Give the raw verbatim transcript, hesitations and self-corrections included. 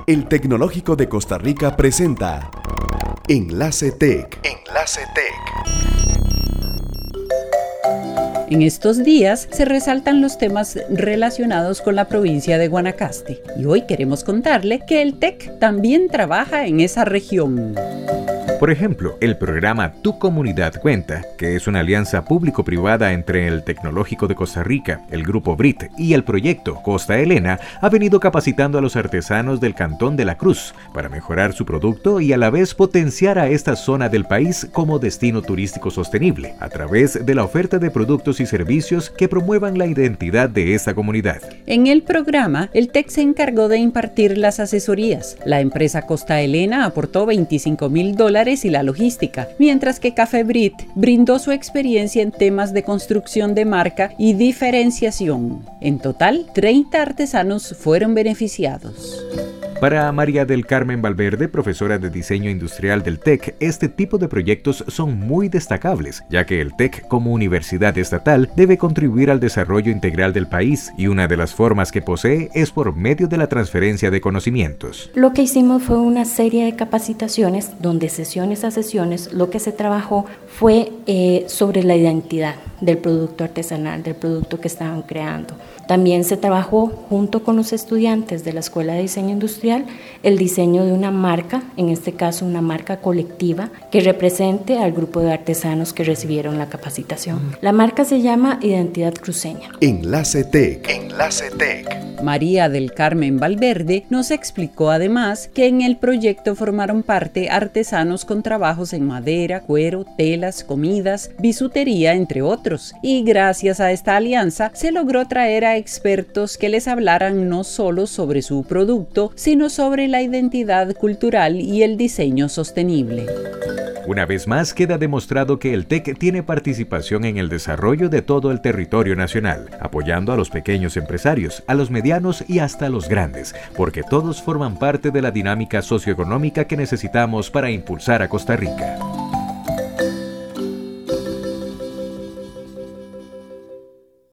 El Tecnológico de Costa Rica presenta Enlace Tech. Enlace Tech. En estos días se resaltan los temas relacionados con la provincia de Guanacaste y hoy queremos contarle que el T E C también trabaja en esa región. Por ejemplo, el programa Tu Comunidad Cuenta, que es una alianza público-privada entre el Tecnológico de Costa Rica, el Grupo B R I T y el proyecto Costa Elena, ha venido capacitando a los artesanos del Cantón de la Cruz para mejorar su producto y a la vez potenciar a esta zona del país como destino turístico sostenible, a través de la oferta de productos y servicios que promuevan la identidad de esta comunidad. En el programa, el T E C se encargó de impartir las asesorías. La empresa Costa Elena aportó veinticinco mil dólares y la logística, mientras que Café B R I T brindó su experiencia en temas de construcción de marca y diferenciación. En total, treinta artesanos fueron beneficiados. Para María del Carmen Valverde, profesora de diseño industrial del T E C, este tipo de proyectos son muy destacables, ya que el T E C como universidad estatal debe contribuir al desarrollo integral del país y una de las formas que posee es por medio de la transferencia de conocimientos. Lo que hicimos fue una serie de capacitaciones donde sesiones a sesiones lo que se trabajó fue eh, sobre la identidad del producto artesanal, del producto que estaban creando. También se trabajó junto con los estudiantes de la Escuela de Diseño Industrial el diseño de una marca, en este caso una marca colectiva, que represente al grupo de artesanos que recibieron la capacitación. La marca se llama Identidad Cruceña. Enlace Tech. Enlace Tech. María del Carmen Valverde nos explicó además que en el proyecto formaron parte artesanos con trabajos en madera, cuero, telas, comidas, bisutería, entre otros. Y gracias a esta alianza se logró traer a expertos que les hablaran no solo sobre su producto, sino sobre la identidad cultural y el diseño sostenible. Una vez más queda demostrado que el T E C tiene participación en el desarrollo de todo el territorio nacional, apoyando a los pequeños empresarios, a los medianos y hasta a los grandes, porque todos forman parte de la dinámica socioeconómica que necesitamos para impulsar a Costa Rica.